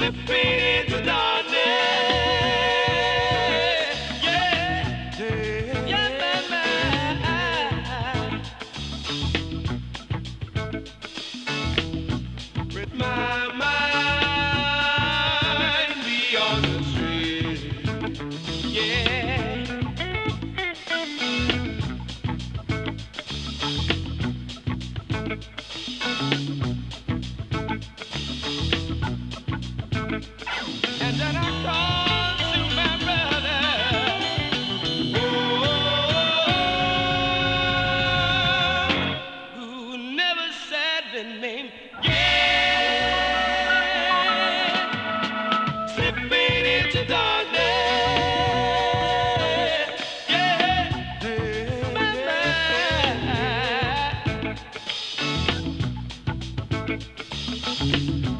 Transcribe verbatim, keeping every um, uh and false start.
slipping into darkness. Yeah, yeah, yeah, my mind. With my mind beyond the street. Yeah. And then I called to my brother, oh, who never said the name. Yeah, slipping into darkness. Yeah, my mind.